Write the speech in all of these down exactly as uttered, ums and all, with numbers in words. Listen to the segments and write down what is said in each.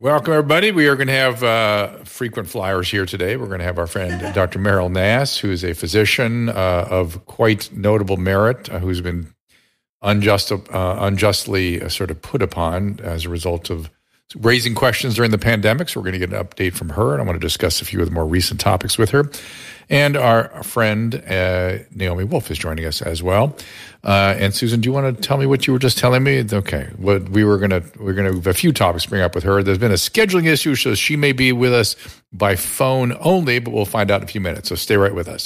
Welcome, everybody. We are going to have uh, frequent flyers here today. We're going to have our friend Doctor Meryl Nass, who is a physician uh, of quite notable merit, uh, who's been unjust, uh, unjustly uh, sort of put upon as a result of raising questions during the pandemic. So we're going to get an update from her, and I want to discuss a few of the more recent topics with her. And our friend uh, Naomi Wolf is joining us as well. Uh, and Susan, do you want to tell me what you were just telling me? Okay, what we were going to we're going to have a few topics to bring up with her. There's been a scheduling issue, so she may be with us by phone only, but we'll find out in a few minutes. So stay right with us.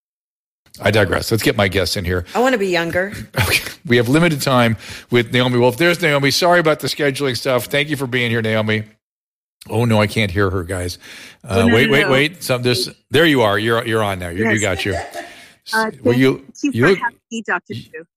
I digress. Let's get my guests in here. I want to be younger. Okay. We have limited time with Naomi Wolf. There's Naomi. Sorry about the scheduling stuff. Thank you for being here, Naomi. Oh no, I can't hear her, guys. Uh, oh, no, wait, no, wait, no. wait. Some this. There you are. You're you're on now. You're, Yes. You got you. Uh, well, you thank you, you for look, having me, Doctor Drew.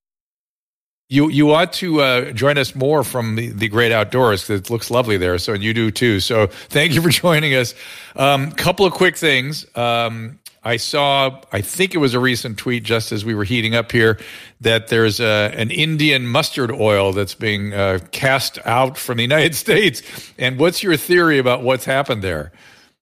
you you ought to uh, join us more from the, the great outdoors. 'Cause it looks lovely there, so and you do too. So thank you for joining us. Um, couple of quick things. Um, I saw, I think it was a recent tweet just as we were heating up here, that there's a, an Indian mustard oil that's being uh, cast out from the United States. And what's your theory about what's happened there?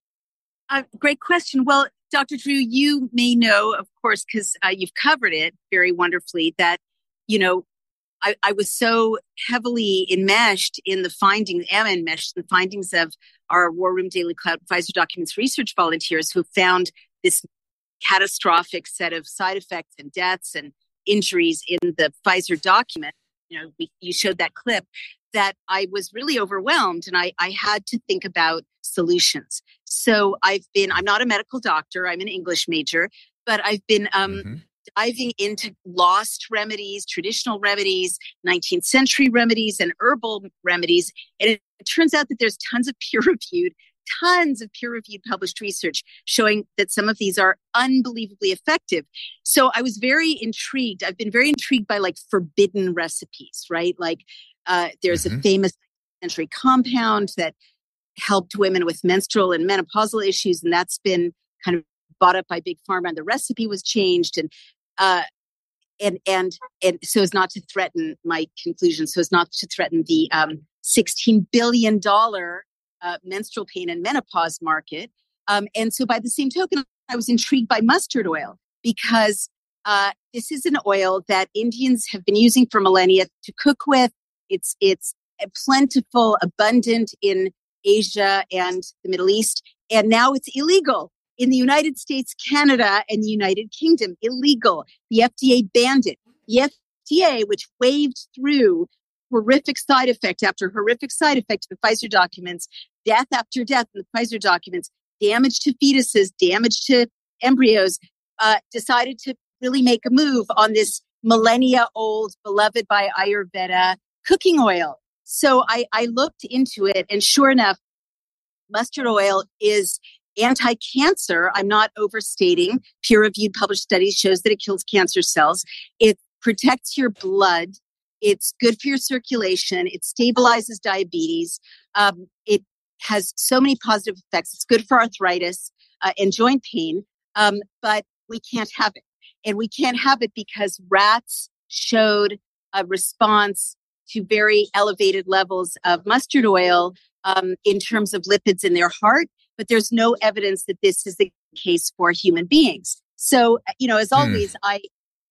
Uh, great question. Well, Doctor Drew, you may know, of course, because uh, you've covered it very wonderfully, that, you know, I, I was so heavily enmeshed in the findings, am enmeshed in the findings of our War Room Daily Cloud Pfizer Documents research volunteers who found this catastrophic set of side effects and deaths and injuries in the Pfizer document. You know, we, you showed that clip, that I was really overwhelmed and I, I had to think about solutions. So I've been, I'm not a medical doctor, I'm an English major, but I've been um, mm-hmm. diving into lost remedies, traditional remedies, nineteenth century remedies, and herbal remedies. And it, it turns out that there's tons of peer-reviewed tons of peer-reviewed published research showing that some of these are unbelievably effective. So I was very intrigued. I've been very intrigued by like forbidden recipes, right? Like uh, there's mm-hmm. a famous century compound that helped women with menstrual and menopausal issues, and that's been kind of bought up by Big Pharma, and the recipe was changed. And uh, and and and so as not to threaten my conclusion, so as not to threaten the um, sixteen billion dollars Uh, menstrual pain and menopause market. Um, and so by the same token, I was intrigued by mustard oil because uh, this is an oil that Indians have been using for millennia to cook with. It's, it's plentiful, abundant in Asia and the Middle East. And now it's illegal in the United States, Canada, and the United Kingdom. Illegal. The F D A banned it. The F D A, which waved through horrific side effect after horrific side effect in the Pfizer documents, death after death in the Pfizer documents, damage to fetuses, damage to embryos, uh, decided to really make a move on this millennia-old, beloved by Ayurveda cooking oil. So I, I looked into it, and sure enough, mustard oil is anti-cancer. I'm not overstating. Peer-reviewed published studies shows that it kills cancer cells. It protects your blood. It's good for your circulation. It stabilizes diabetes. Um, it has so many positive effects. It's good for arthritis uh, and joint pain, um, but we can't have it. And we can't have it because rats showed a response to very elevated levels of mustard oil um, in terms of lipids in their heart, but there's no evidence that this is the case for human beings. So, you know, as always, hmm. I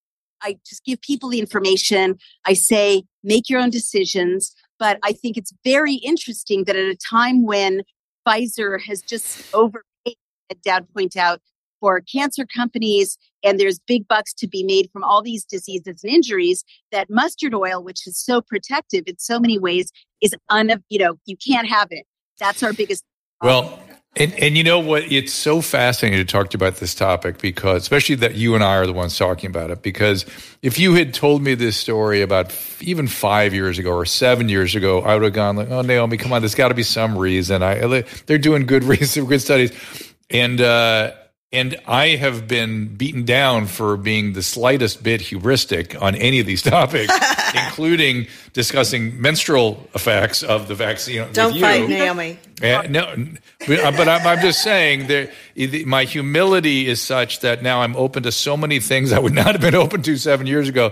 I just give people the information. I say, make your own decisions. But I think it's very interesting that at a time when Pfizer has just overpaid, as Dad point out, for cancer companies, and there's big bucks to be made from all these diseases and injuries, that mustard oil, which is so protective in so many ways, is un, you know, you can't have it. That's our biggest problem. Well, And, and you know what? It's so fascinating to talk to you about this topic because, especially that you and I are the ones talking about it, because if you had told me this story about f- even five years ago or seven years ago, I would have gone like, oh, Naomi, come on, there's got to be some reason. I, they're doing good research, good studies. And, uh, And I have been beaten down for being the slightest bit heuristic on any of these topics, including discussing menstrual effects of the vaccine. Don't with fight, you. Naomi. Uh, no, but, but I'm, I'm just saying that my humility is such that now I'm open to so many things I would not have been open to seven years ago,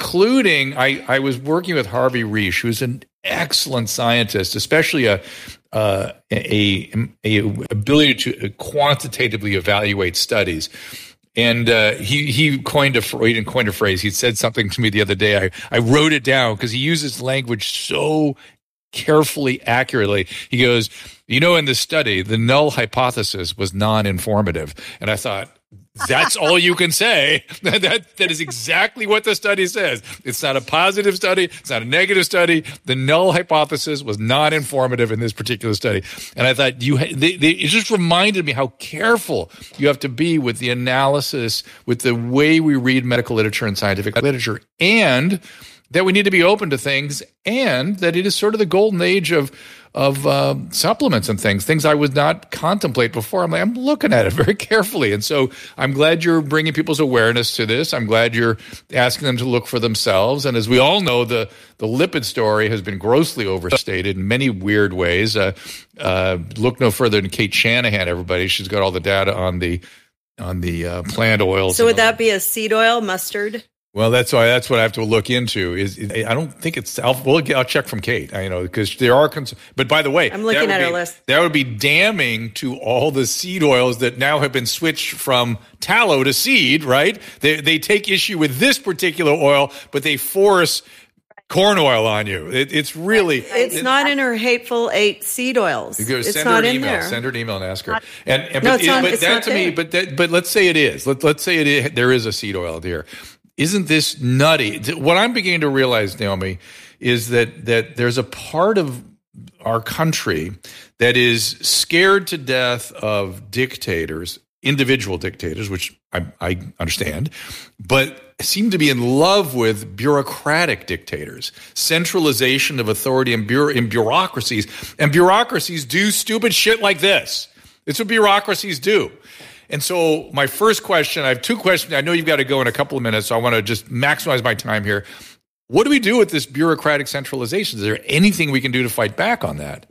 including I, I was working with Harvey Risch, who's an excellent scientist, especially a uh, a, a ability to quantitatively evaluate studies. And uh, he he coined a he didn't coin a phrase. He said something to me the other day. I, I wrote it down because he uses language so carefully, accurately. He goes, you know, in this study, the null hypothesis was non-informative. And I thought, that's all you can say. that, that is exactly what the study says. It's not a positive study. It's not a negative study. The null hypothesis was non-informative in this particular study. And I thought you, they, they, it just reminded me how careful you have to be with the analysis, with the way we read medical literature and scientific literature, and that we need to be open to things, and that it is sort of the golden age of of uh, supplements and things, things I would not contemplate before. I'm like, I'm looking at it very carefully. And so I'm glad you're bringing people's awareness to this. I'm glad you're asking them to look for themselves. And as we all know, the, the lipid story has been grossly overstated in many weird ways. Uh, uh, look no further than Kate Shanahan, everybody. She's got all the data on the on the uh, plant oils. So would that be a seed oil, mustard? Well, that's why that's what I have to look into. Is, is I don't think it's. I'll, well, I'll check from Kate. I, you know, because there are. Cons- but by the way, I'm looking at be, her list. That would be damning to all the seed oils that now have been switched from tallow to seed. Right? They they take issue with this particular oil, but they force corn oil on you. It, it's really. It's it, not in her hateful eight seed oils. You go, it's send not her an in email. there. Send her an email and ask her. And, and No, but, it's not- but it's that not to me, there. but that, but let's say it is. Let, let's say it is, there is a seed oil there. Isn't this nutty? What I'm beginning to realize, Naomi, is that that there's a part of our country that is scared to death of dictators, individual dictators, which I, I understand, but seem to be in love with bureaucratic dictators, centralization of authority in, bureau, in bureaucracies. And bureaucracies do stupid shit like this. It's what bureaucracies do. And so my first question, I have two questions. I know you've got to go in a couple of minutes, so I want to just maximize my time here. What do we do with this bureaucratic centralization? Is there anything we can do to fight back on that?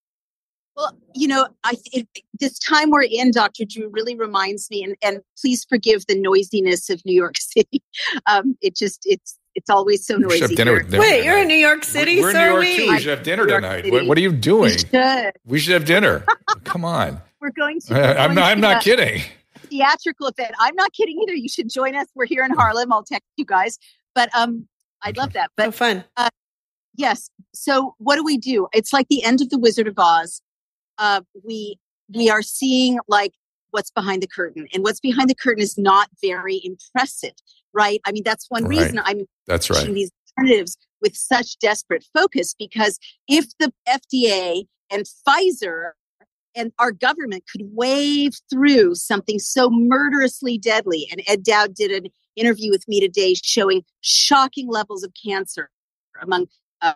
Well, you know, I it, this time we're in, Doctor Drew, really reminds me, and, and please forgive the noisiness of New York City. Um, it just, it's it's always so noisy. We should have dinner here. with them Wait, tonight. you're in New York City? We're, we're so in New are York we. too. We should have dinner New York tonight. City. What, what are you doing? We should. We should have dinner. Come on. We're going to. I, we're I'm going not. to I'm not a kidding. Theatrical event. I'm not kidding either. You should join us. We're here in Harlem. I'll text you guys. But um, I'd love that. But Oh, fun. Uh, yes. So what do we do? It's like the end of the Wizard of Oz. Uh, we we are seeing like what's behind the curtain, and what's behind the curtain is not very impressive, right? I mean, that's one Right. reason I'm That's pushing right. these alternatives with such desperate focus, because if the F D A and Pfizer and our government could wave through something so murderously deadly, and Ed Dowd did an interview with me today showing shocking levels of cancer among uh,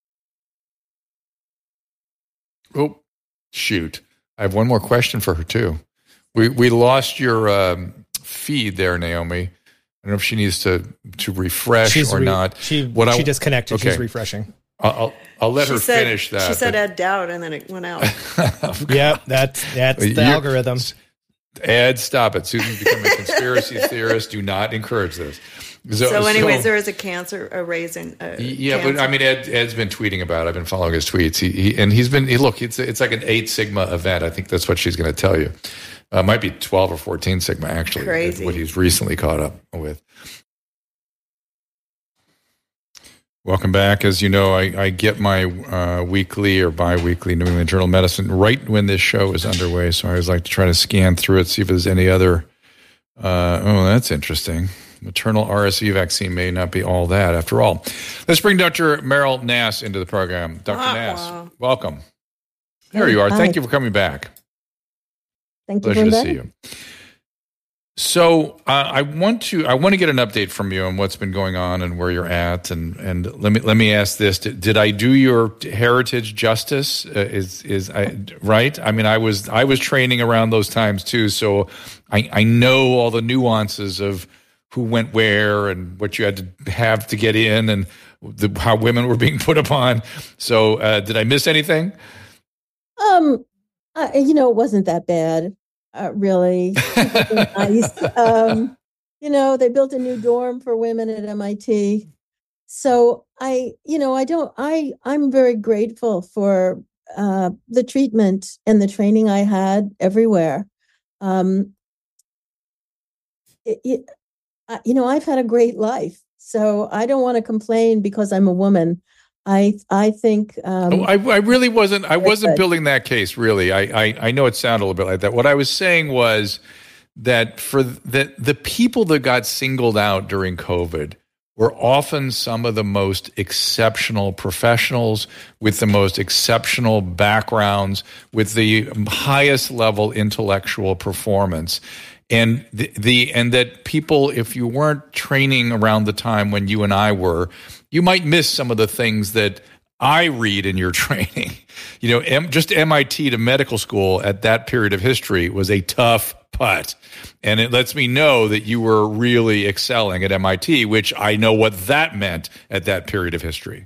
Oh, shoot. I have one more question for her, too. We we lost your um, feed there, Naomi. I don't know if she needs to, to refresh She's or re- not. She What I- she disconnected. okay. She's refreshing. I'll, I'll, I'll let She her said- finish that. She said but- Ed Dowd, and then it went out. Yep, that's that's the You're- algorithm. Ed, stop it. Susan's becoming a conspiracy theorist. Do not encourage this. So, anyways, there is a cancer, a raising. Uh, Yeah, cancer. but I mean, Ed, Ed's been tweeting about it. I've been following his tweets. He, he and he's been. He, look, it's it's like an eight sigma event. I think that's what she's going to tell you. Uh, it might be twelve or fourteen sigma actually. Crazy. What he's recently caught up with. Welcome back. As you know, I, I get my uh, weekly or bi-weekly New England Journal of Medicine right when this show is underway. So I always like to try to scan through it, see if there's any other. Uh, oh, that's interesting. Maternal R S V vaccine may not be all that after all. Let's bring Doctor Meryl Nass into the program. Doctor Ah, Nass, wow. welcome. There Hey, you are. hi. Thank you for coming back. Thank you Pleasure for to see you. So uh, I want to I want to get an update from you on what's been going on and where you're at, and and let me let me ask this: Did, did I do your heritage justice? Uh, is is I, right? I mean, I was I was training around those times too, so I I know all the nuances of who went where and what you had to have to get in, and the, how women were being put upon. So uh, did I miss anything? Um, uh, you know, it wasn't that bad, uh, really. People were nice. Um, you know, they built a new dorm for women at M I T. So I, you know, I don't, I, I'm very grateful for uh, the treatment and the training I had everywhere, um, it, it, uh, you know, I've had a great life. So I don't want to complain because I'm a woman. I I think um, oh, I, I really wasn't I wasn't building that case really. I, I I know it sounded a little bit like that. What I was saying was that for the the people that got singled out during COVID were often some of the most exceptional professionals with the most exceptional backgrounds, with the highest level intellectual performance. And the, the and that people, if you weren't training around the time when you and I were, you might miss some of the things that I read in your training. You know, M, just M I T to medical school at that period of history was a tough putt. And it lets me know that you were really excelling at M I T, which I know what that meant at that period of history.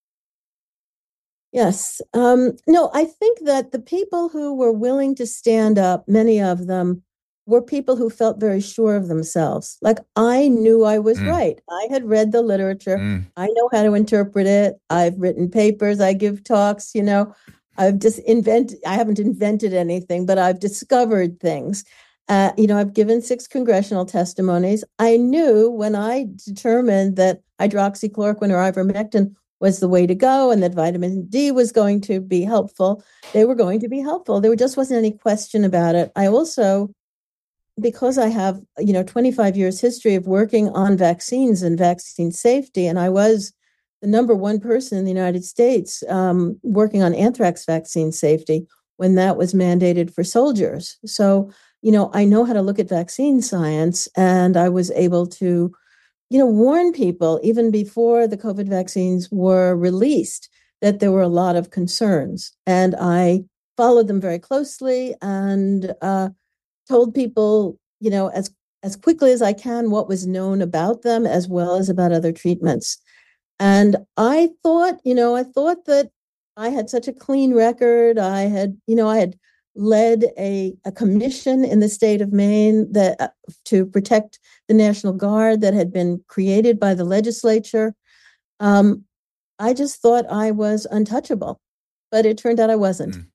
Yes. Um, no, I think that the people who were willing to stand up, many of them, were people who felt very sure of themselves. Like, I knew I was mm. right. I had read the literature. Mm. I know how to interpret it. I've written papers. I give talks, you know. I've just invented, I haven't invented anything, but I've discovered things. Uh, you know, I've given six congressional testimonies. I knew when I determined that hydroxychloroquine or ivermectin was the way to go and that vitamin D was going to be helpful, they were going to be helpful. There just wasn't any question about it. I also, because I have, you know, twenty-five years history of working on vaccines and vaccine safety, and I was the number one person in the United States um, working on anthrax vaccine safety when that was mandated for soldiers. So, you know, I know how to look at vaccine science, and I was able to, you know, warn people even before the COVID vaccines were released that there were a lot of concerns. And I followed them very closely and uh, told people, you know, as as quickly as I can what was known about them as well as about other treatments. And I thought, you know, I thought that I had such a clean record. I had, you know, I had led a, a commission in the state of Maine that uh, to protect the National Guard that had been created by the legislature. Um, I just thought I was untouchable, but it turned out I wasn't. Mm.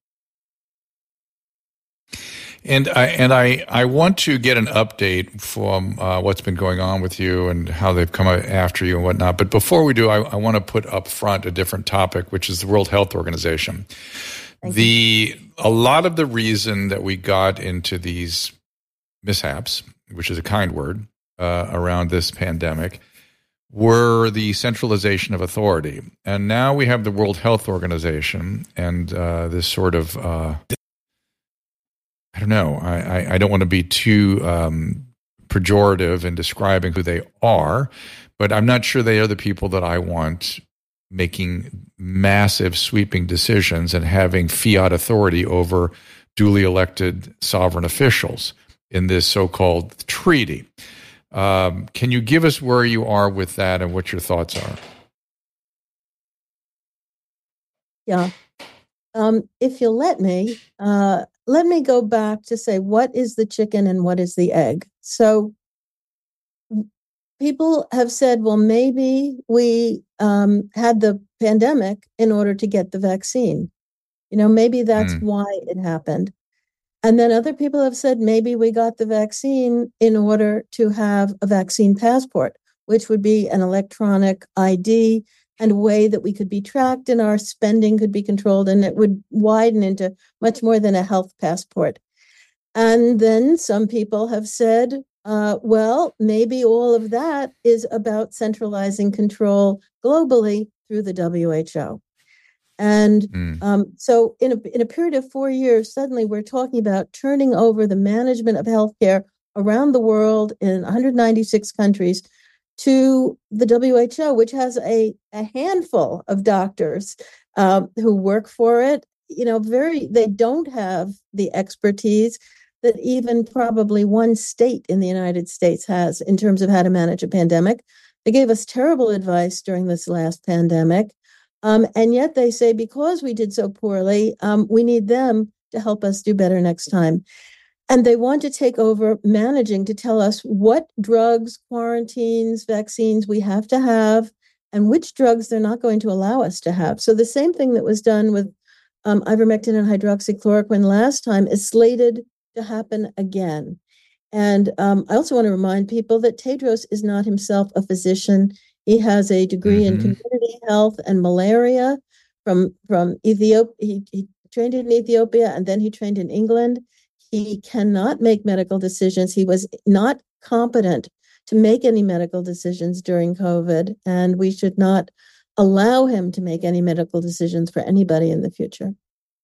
And I and I, I want to get an update from uh, what's been going on with you and how they've come after you and whatnot. But before we do, I, I want to put up front a different topic, which is the World Health Organization. Thank the you. A lot of the reason that we got into these mishaps, which is a kind word, uh, around this pandemic, were the centralization of authority. And now we have the World Health Organization and uh, this sort of uh, I don't know. I, I, I don't want to be too um, pejorative in describing who they are, but I'm not sure they are the people that I want making massive sweeping decisions and having fiat authority over duly elected sovereign officials in this so-called treaty. Um, can you give us where you are with that and what your thoughts are? Yeah. Um, if you'll let me, uh, let me go back to say, what is the chicken and what is the egg? So people have said, well, maybe we um, had the pandemic in order to get the vaccine. You know, maybe that's mm. why it happened. And then other people have said, maybe we got the vaccine in order to have a vaccine passport, which would be an electronic I D and a way that we could be tracked and our spending could be controlled, and it would widen into much more than a health passport. And then some people have said, uh, well, maybe all of that is about centralizing control globally through the W H O. And mm. um, so in a, in a period of four years, suddenly we're talking about turning over the management of healthcare around the world in one hundred ninety-six countries to the W H O, which has a, a handful of doctors um, who work for it. You know, very they don't have the expertise that even probably one state in the United States has in terms of how to manage a pandemic. They gave us terrible advice during this last pandemic. Um, and yet they say, because we did so poorly, um, we need them to help us do better next time. And they want to take over managing to tell us what drugs, quarantines, vaccines we have to have, and which drugs they're not going to allow us to have. So the same thing that was done with um, ivermectin and hydroxychloroquine last time is slated to happen again. And um, I also want to remind people that Tedros is not himself a physician. He has a degree mm-hmm. in community health and malaria from, from Ethiopia. He, he trained in Ethiopia and then he trained in England. He cannot make medical decisions. He was not competent to make any medical decisions during COVID, and we should not allow him to make any medical decisions for anybody in the future.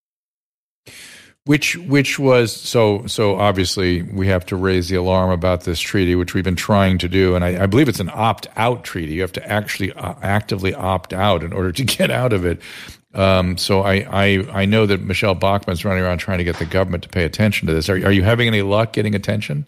Which which was, so so obviously we have to raise the alarm about this treaty, which we've been trying to do, and I, I believe it's an opt-out treaty. You have to actually uh, actively opt out in order to get out of it. Um, so I, I I know that Michelle Bachmann's running around trying to get the government to pay attention to this. Are, are you having any luck getting attention?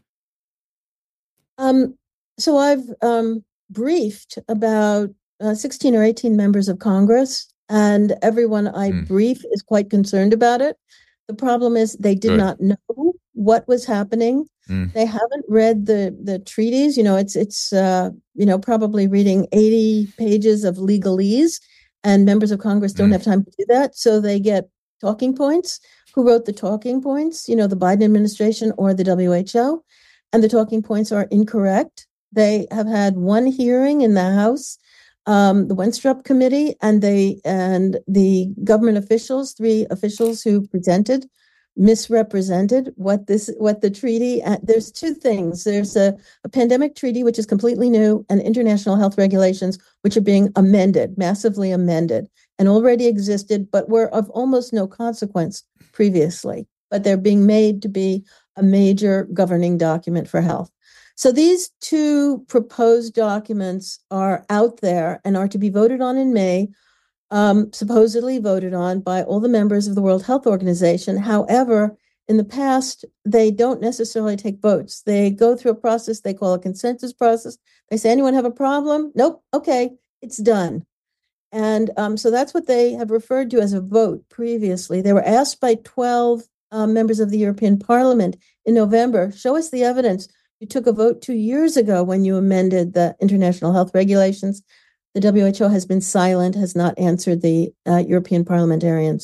Um. So I've um, briefed about uh, sixteen or eighteen members of Congress, and everyone I mm. brief is quite concerned about it. The problem is they did Good. not know what was happening. Mm. They haven't read the the treaties. You know, it's it's uh, you know probably reading eighty pages of legalese, and members of Congress don't mm. have time to do that. So they get talking points. Who wrote the talking points? You know, the Biden administration or the W H O, and the talking points are incorrect. They have had one hearing in the House, um, the Wenstrup Committee, and they and the government officials, three officials who presented, misrepresented what this what the treaty. Uh, there's two things. There's a, a pandemic treaty, which is completely new, and international health regulations, which are being amended, massively amended, and already existed, but were of almost no consequence previously. But they're being made to be a major governing document for health. So these two proposed documents are out there and are to be voted on in May, um, supposedly voted on by all the members of the World Health Organization. However, in the past, they don't necessarily take votes. They go through a process they call a consensus process. They say, anyone have a problem? Nope. Okay, it's done. And um, so that's what they have referred to as a vote previously. They were asked by twelve uh, members of the European Parliament in November, show us the evidence. You took a vote two years ago when you amended the international health regulations. The W H O has been silent, has not answered the uh, European parliamentarians.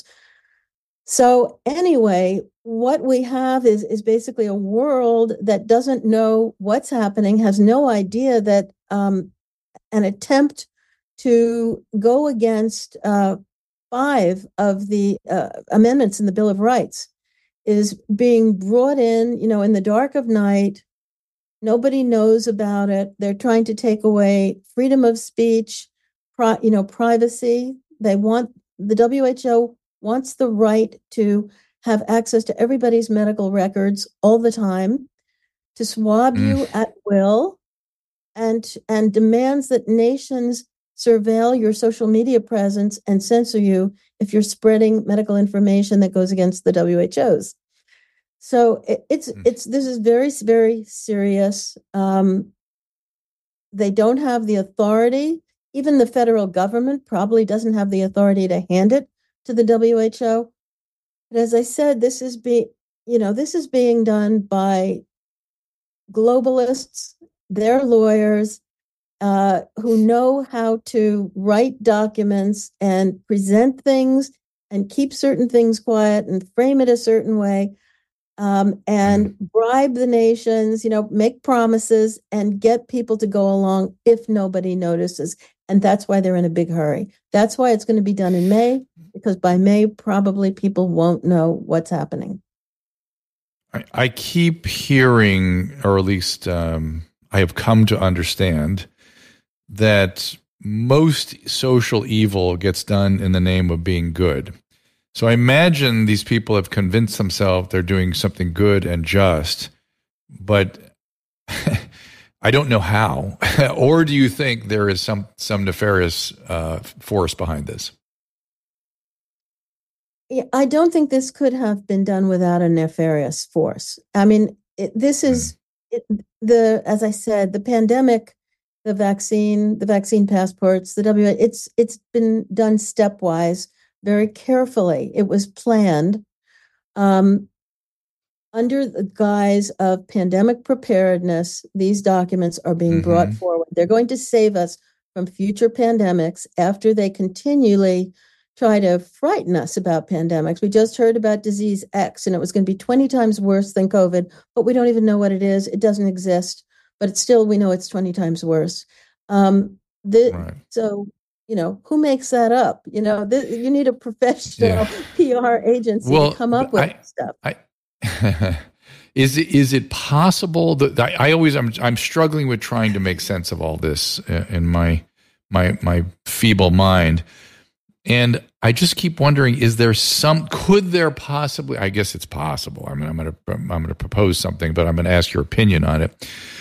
So anyway, what we have is, is basically a world that doesn't know what's happening, has no idea that um, an attempt to go against uh, five of the uh, amendments in the Bill of Rights is being brought in, you know, in the dark of night. Nobody knows about it. They're trying to take away freedom of speech, pri- you know, privacy. They want, the W H O wants the right to have access to everybody's medical records all the time, to swab mm. you at will, and and demands that nations surveil your social media presence and censor you if you're spreading medical information that goes against the W H O's. So it, it's it's this is very, very serious. Um, they don't have the authority. Even the federal government probably doesn't have the authority to hand it to the W H O. But as I said, this is being, you know, this is being done by globalists, their lawyers, uh, who know how to write documents and present things and keep certain things quiet and frame it a certain way. Um, and bribe the nations, you know, make promises and get people to go along if nobody notices. And that's why they're in a big hurry. That's why it's going to be done in May, because by May, probably people won't know what's happening. I, I keep hearing, or at least um, I have come to understand, that most social evil gets done in the name of being good. So I imagine these people have convinced themselves they're doing something good and just, but I don't know how. Or do you think there is some some nefarious uh, force behind this? Yeah, I don't think this could have been done without a nefarious force. I mean, it, this is mm. it, the, as I said, the pandemic, the vaccine, the vaccine passports, the W. It's it's been done stepwise. Very carefully. It was planned um, under the guise of pandemic preparedness. These documents are being mm-hmm. brought forward. They're going to save us from future pandemics after they continually try to frighten us about pandemics. We just heard about disease X, and it was going to be twenty times worse than COVID, but we don't even know what it is. It doesn't exist, but it's still, we know it's twenty times worse. Um, the, right. So, you know, who makes that up? You know, the, you need a professional yeah. P R agency well, to come up with I, stuff. I, is it is it possible that I, I always I'm I'm struggling with trying to make sense of all this in my my my feeble mind. And I just keep wondering, is there some, could there possibly, I guess it's possible. I mean, I'm going to, I'm going to propose something, but I'm going to ask your opinion on it.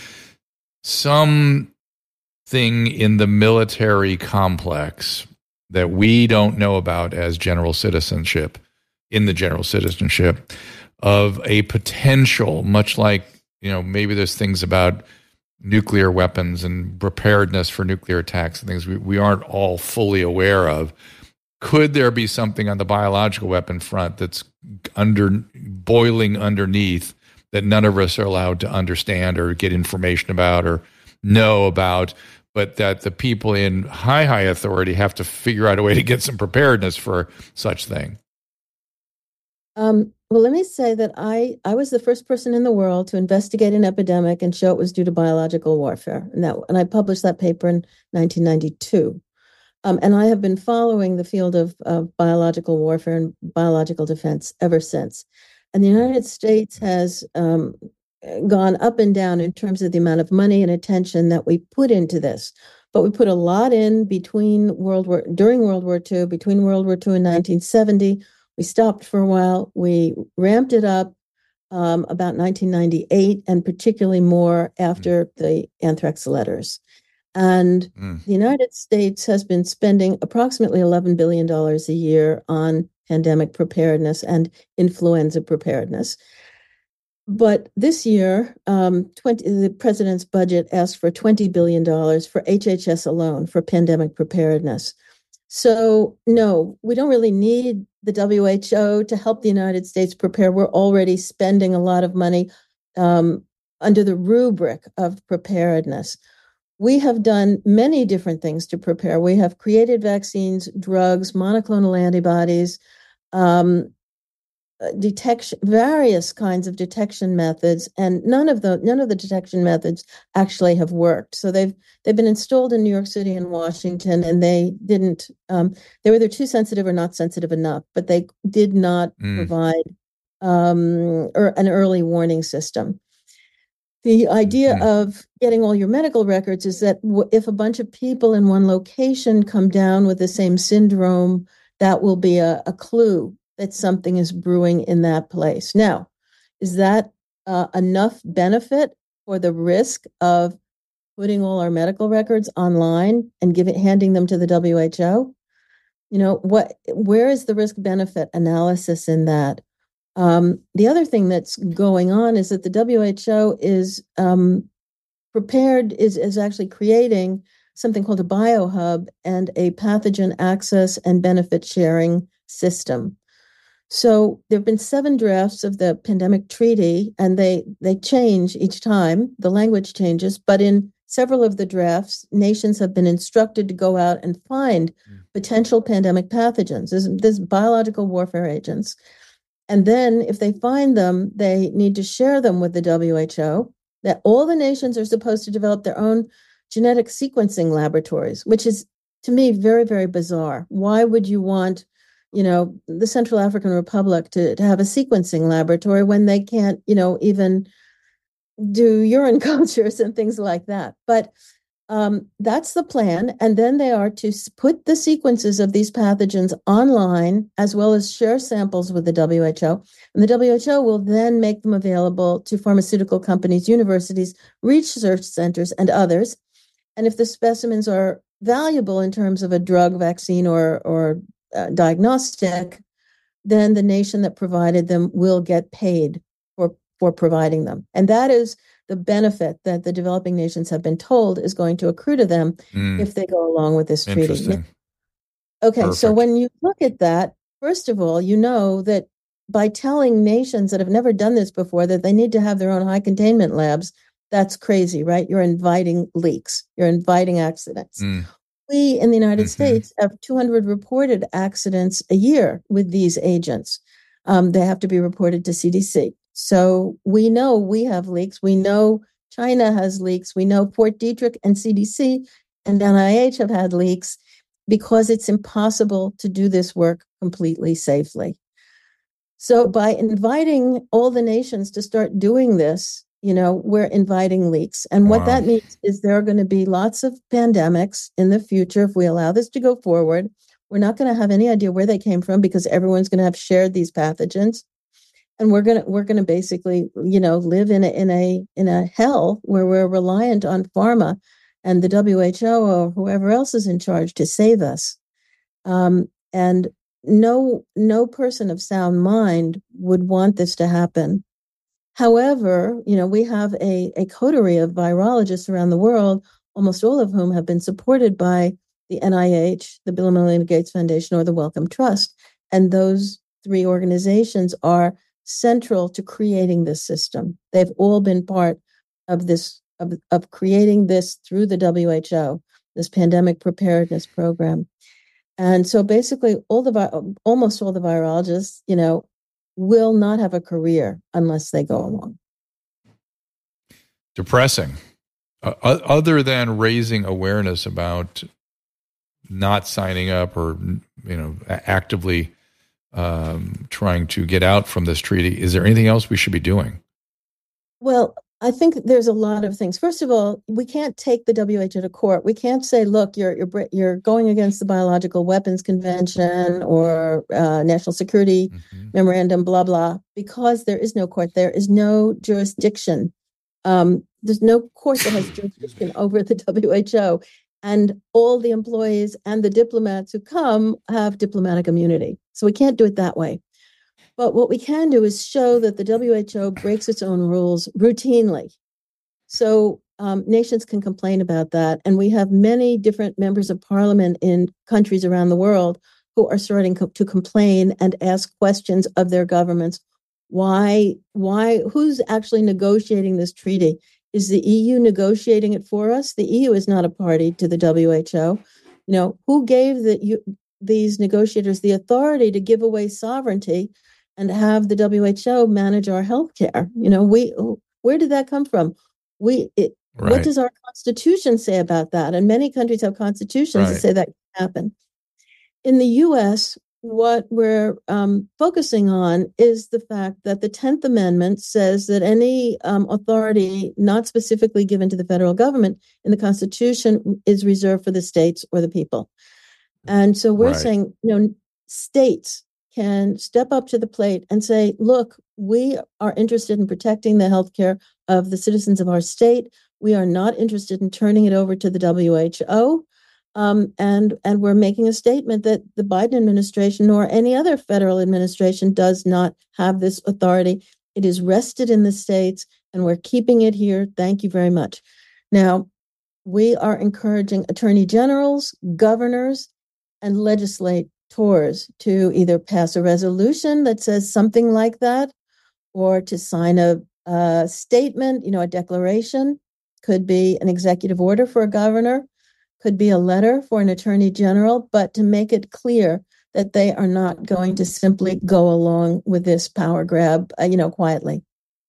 Something in the military complex that we don't know about as general citizenship, in the general citizenship of a potential, much like, you know, maybe there's things about nuclear weapons and preparedness for nuclear attacks and things we, we aren't all fully aware of. Could there be something on the biological weapon front that's under boiling underneath that none of us are allowed to understand or get information about or know about, but that the people in high, high authority have to figure out a way to get some preparedness for such thing? Um, well, let me say that I, I was the first person in the world to investigate an epidemic and show it was due to biological warfare. And, that, and I published that paper in nineteen ninety-two. Um, and I have been following the field of, of biological warfare and biological defense ever since. And the United States has um, gone up and down in terms of the amount of money and attention that we put into this. But we put a lot in between World War, during World War Two, between World War Two and nineteen seventy. We stopped for a while. We ramped it up um, about nineteen ninety-eight, and particularly more after the anthrax letters. And mm. the United States has been spending approximately eleven billion dollars a year on pandemic preparedness and influenza preparedness. But this year, um, twenty, the president's budget asked for twenty billion dollars for H H S alone for pandemic preparedness. So, no, we don't really need the W H O to help the United States prepare. We're already spending a lot of money um, under the rubric of preparedness. We have done many different things to prepare. We have created vaccines, drugs, monoclonal antibodies, um, detection, various kinds of detection methods, and none of the none of the detection methods actually have worked. So they've they've been installed in New York City and Washington, and they didn't. Um, they were either too sensitive or not sensitive enough, but they did not mm. provide um, or an early warning system. The idea mm-hmm. of getting all your medical records is that w- if a bunch of people in one location come down with the same syndrome, that will be a, a clue that something is brewing in that place. Now, is that uh, enough benefit for the risk of putting all our medical records online and giving handing them to the W H O? You know, what? Where is the risk-benefit analysis in that? Um, the other thing that's going on is that the W H O is um, prepared, is, is actually creating something called a biohub and a pathogen access and benefit sharing system. So there have been seven drafts of the pandemic treaty, and they, they change each time. The language changes, but in several of the drafts, nations have been instructed to go out and find mm. potential pandemic pathogens. There's, there's biological warfare agents. And then if they find them, they need to share them with the W H O, that all the nations are supposed to develop their own genetic sequencing laboratories, which is, to me, very, very bizarre. Why would you want, you know, the Central African Republic to, to have a sequencing laboratory when they can't, you know, even do urine cultures and things like that? But Um, that's the plan. And then they are to put the sequences of these pathogens online, as well as share samples with the W H O. And the W H O will then make them available to pharmaceutical companies, universities, research centers, and others. And if the specimens are valuable in terms of a drug, vaccine, or, or uh, diagnostic, then the nation that provided them will get paid for, for providing them. And that is the benefit that the developing nations have been told is going to accrue to them mm. if they go along with this treaty. Okay, Perfect. So when you look at that, first of all, you know that by telling nations that have never done this before that they need to have their own high containment labs, that's crazy, right? You're inviting leaks. You're inviting accidents. Mm. We in the United Mm-hmm. States have two hundred reported accidents a year with these agents. Um, they have to be reported to C D C. So we know we have leaks. We know China has leaks. We know Fort Detrick and C D C and N I H have had leaks because it's impossible to do this work completely safely. So by inviting all the nations to start doing this, you know, we're inviting leaks. And Wow. what that means is there are going to be lots of pandemics in the future if we allow this to go forward. We're not going to have any idea where they came from because everyone's going to have shared these pathogens. And we're going to we're going to basically, you know, live in a in a in a hell where we're reliant on pharma and the W H O or whoever else is in charge to save us. Um, and no no person of sound mind would want this to happen. However, you know, we have a, a coterie of virologists around the world, almost all of whom have been supported by the N I H, the Bill and Melinda Gates Foundation, or the Wellcome Trust. And those three organizations are central to creating this system. They've all been part of this, of, of creating this through the W H O, this pandemic preparedness program. And so basically all the, almost all the virologists, you know, will not have a career unless they go along. Depressing. Uh, other than raising awareness about not signing up or, you know, actively um, trying to get out from this treaty, is there anything else we should be doing? Well, I think there's a lot of things. First of all, we can't take the W H O to court. We can't say, "Look, you're you're you're going against the Biological Weapons Convention or uh, National Security mm-hmm. Memorandum," blah blah, because there is no court. There is no jurisdiction. Um, there's no court that has jurisdiction over the W H O, and all the employees and the diplomats who come have diplomatic immunity. So we can't do it that way. But what we can do is show that the W H O breaks its own rules routinely. So um, nations can complain about that. And we have many different members of parliament in countries around the world who are starting co- to complain and ask questions of their governments. Why, why, who's actually negotiating this treaty? Is the E U negotiating it for us? The E U is not a party to the W H O. You know, who gave the, you, these negotiators the authority to give away sovereignty and have the W H O manage our healthcare? You know, we where did that come from? We it, right. What does our constitution say about that? And many countries have constitutions right. that say that can happen. In the U S, what we're um, focusing on is the fact that the tenth Amendment says that any um, authority not specifically given to the federal government in the Constitution is reserved for the states or the people. And so we're right. saying, you know, states can step up to the plate and say, look, we are interested in protecting the healthcare of the citizens of our state. We are not interested in turning it over to the W H O. Um, and, and we're making a statement that the Biden administration nor any other federal administration does not have this authority. It is rested in the states, and we're keeping it here. Thank you very much. Now, we are encouraging attorney generals, governors, and legislators to either pass a resolution that says something like that, or to sign a, a statement, you know, a declaration. Could be an executive order for a governor, could be a letter for an attorney general, but to make it clear that they are not going to simply go along with this power grab, uh, you know, quietly.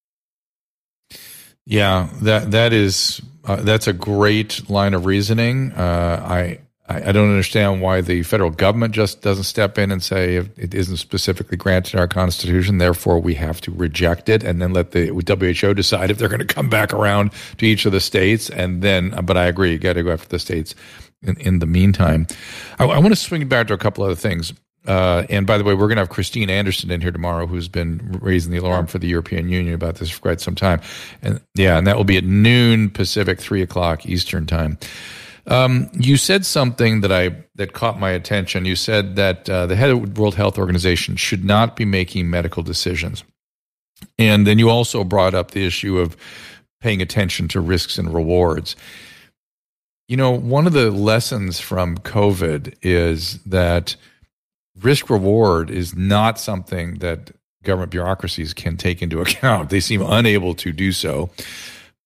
Yeah, that that is uh, that's a great line of reasoning. Uh, I. I don't understand why the federal government just doesn't step in and say it isn't specifically granted in our Constitution, therefore we have to reject it, and then let the W H O decide if they're going to come back around to each of the states. And then, but I agree, you got to go after the states in, in the meantime. I, I want to swing back to a couple other things. Uh, and by the way, we're going to have Christine Anderson in here tomorrow, who's been raising the alarm for the European Union about this for quite some time. And yeah, and that will be at noon Pacific, three o'clock Eastern time. Um, you said something that I that caught my attention. You said that uh, the head of the World Health Organization should not be making medical decisions. And then you also brought up the issue of paying attention to risks and rewards. You know, one of the lessons from COVID is that risk reward is not something that government bureaucracies can take into account. They seem unable to do so.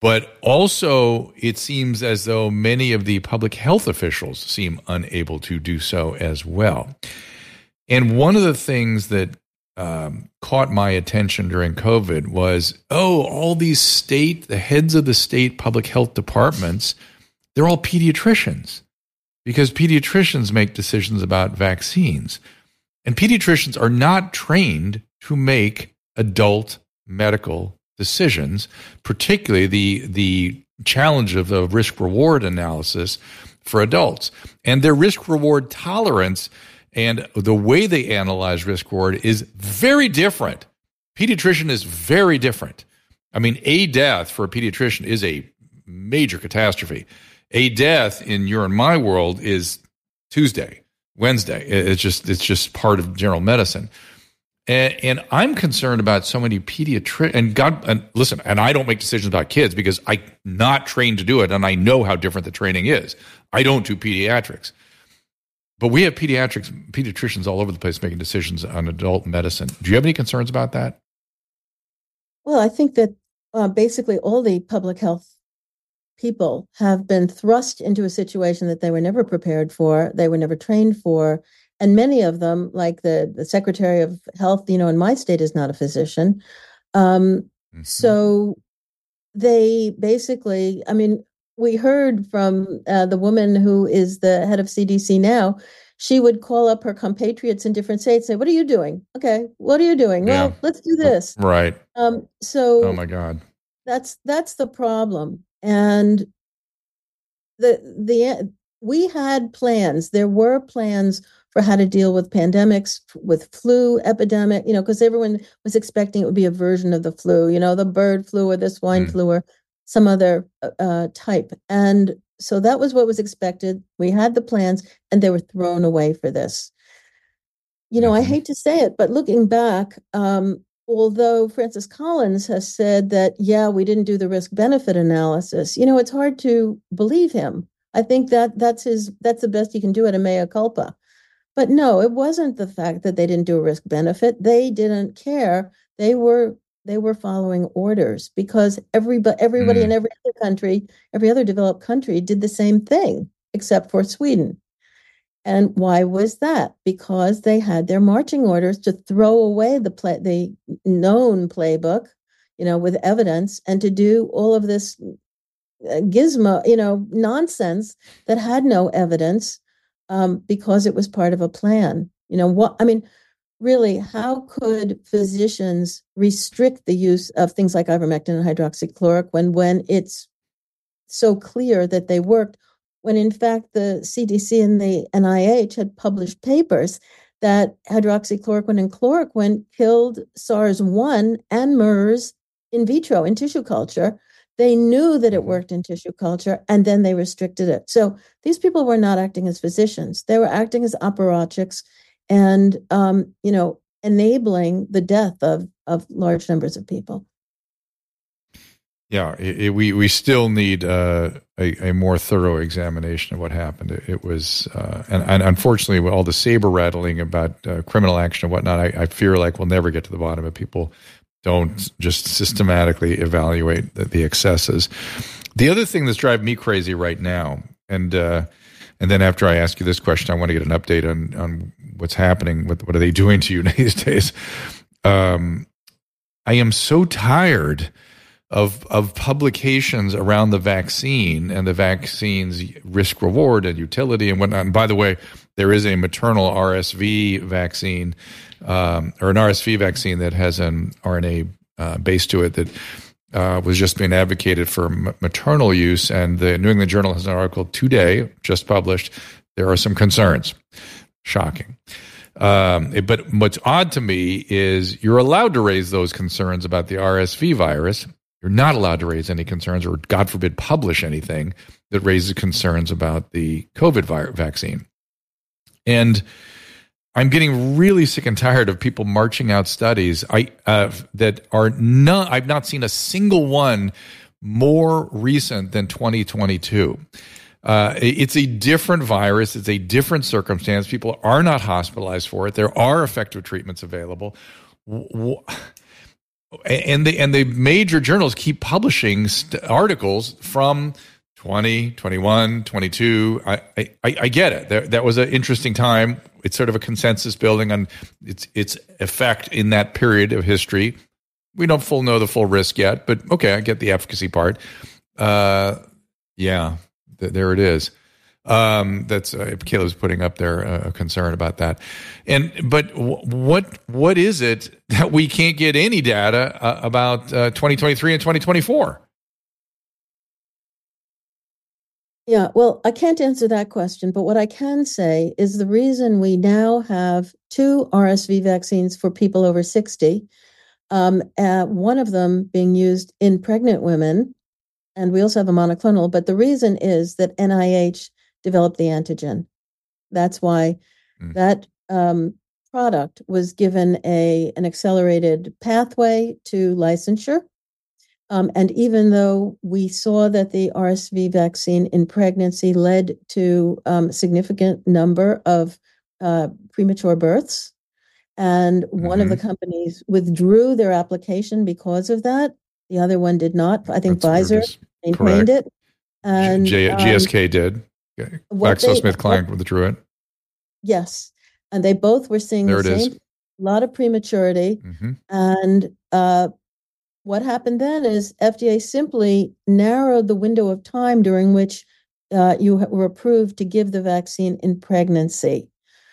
But also, it seems as though many of the public health officials seem unable to do so as well. And one of the things that um, caught my attention during COVID was, oh, all these state, the heads of the state public health departments, they're all pediatricians, because pediatricians make decisions about vaccines. And pediatricians are not trained to make adult medical decisions, particularly the the challenge of the risk-reward analysis for adults. And their risk-reward tolerance and the way they analyze risk-reward is very different. Pediatrician is very different. I mean, a death for a pediatrician is a major catastrophe. A death in your and my world is Tuesday, Wednesday. It's just it's just part of general medicine. And, and I'm concerned about so many pediatricians. And God, and listen, and I don't make decisions about kids because I'm not trained to do it, and I know how different the training is. I don't do pediatrics, but we have pediatrics pediatricians all over the place making decisions on adult medicine. Do you have any concerns about that? Well, I think that uh, basically all the public health people have been thrust into a situation that they were never prepared for, they were never trained for. And many of them, like the, the Secretary of Health, you know, in my state is not a physician. Um, mm-hmm. So they basically, I mean, we heard from uh, the woman who is the head of C D C now. She would call up her compatriots in different states and say, what are you doing? Okay, what are you doing? Yeah. Well, let's do this. Right. Um, so oh, my God. That's that's the problem. And the the we had plans. There were plans for how to deal with pandemics, with flu epidemic, you know, because everyone was expecting it would be a version of the flu, you know, the bird flu or the swine mm. flu or some other uh, type. And so that was what was expected. We had the plans and they were thrown away for this. You know, mm-hmm. I hate to say it, but looking back, um, although Francis Collins has said that, yeah, we didn't do the risk-benefit analysis, you know, it's hard to believe him. I think that that's his, that's the best he can do at a mea culpa. But no, it wasn't the fact that they didn't do a risk benefit. They didn't care. They were they were following orders because everybody, everybody mm. in every other country, every other developed country did the same thing except for Sweden. And why was that? Because they had their marching orders to throw away the play, the known playbook, you know, with evidence, and to do all of this gizmo, you know, nonsense that had no evidence. Um, because it was part of a plan. You know, what I mean, really, how could physicians restrict the use of things like ivermectin and hydroxychloroquine when, when it's so clear that they worked, when in fact the C D C and the N I H had published papers that hydroxychloroquine and chloroquine killed SARS one and MERS in vitro, in tissue culture. They knew that it worked in tissue culture, and then they restricted it. So these people were not acting as physicians. They were acting as apparatchiks and, um, you know, enabling the death of, of large numbers of people. Yeah, it, it, we, we still need uh, a, a more thorough examination of what happened. It, it was, uh, and, and unfortunately, with all the saber rattling about uh, criminal action and whatnot, I, I fear like we'll never get to the bottom of people. Don't just systematically evaluate the, the excesses. The other thing that's driving me crazy right now, and uh, and then after I ask you this question, I want to get an update on on what's happening. With what are they doing to you these days? Um, I am so tired of of publications around the vaccine and the vaccine's risk reward and utility and whatnot. And by the way, there is a maternal R S V vaccine. Um, or an R S V vaccine that has an R N A uh, base to it that uh, was just being advocated for m- maternal use. And the New England Journal has an article today, just published. There are some concerns. Shocking. Um, it, but what's odd to me is you're allowed to raise those concerns about the R S V virus. You're not allowed to raise any concerns or, God forbid, publish anything that raises concerns about the COVID vi- vaccine. And I'm getting really sick and tired of people marching out studies I uh, that are not. I've not seen a single one more recent than twenty twenty-two. Uh, it's a different virus. It's a different circumstance. People are not hospitalized for it. There are effective treatments available. And the and the major journals keep publishing st- articles from twenty, twenty-one, twenty-two. I, I, I get it. There, that was an interesting time. It's sort of a consensus building on its its effect in that period of history. We don't full know the full risk yet, but okay, I get the efficacy part. Uh, yeah, th- there it is. Um, that's uh, Caleb's putting up there uh, a concern about that. And but w- what what is it that we can't get any data uh, about uh, twenty twenty-three and twenty twenty-four? Yeah, well, I can't answer that question, but what I can say is the reason we now have two R S V vaccines for people over sixty, um, uh, one of them being used in pregnant women, and we also have a monoclonal, but the reason is that N I H developed the antigen. That's why mm. that um, product was given a an accelerated pathway to licensure. Um, and even though we saw that the R S V vaccine in pregnancy led to um, a significant number of uh, premature births, and one mm-hmm. of the companies withdrew their application because of that, the other one did not. I think That's Pfizer maintained correct. it. And G- um, G S K did. GlaxoSmithKline withdrew it. Yes. And they both were seeing there the it same, is. a lot of prematurity. Mm-hmm. And uh, what happened then is F D A simply narrowed the window of time during which uh, you were approved to give the vaccine in pregnancy.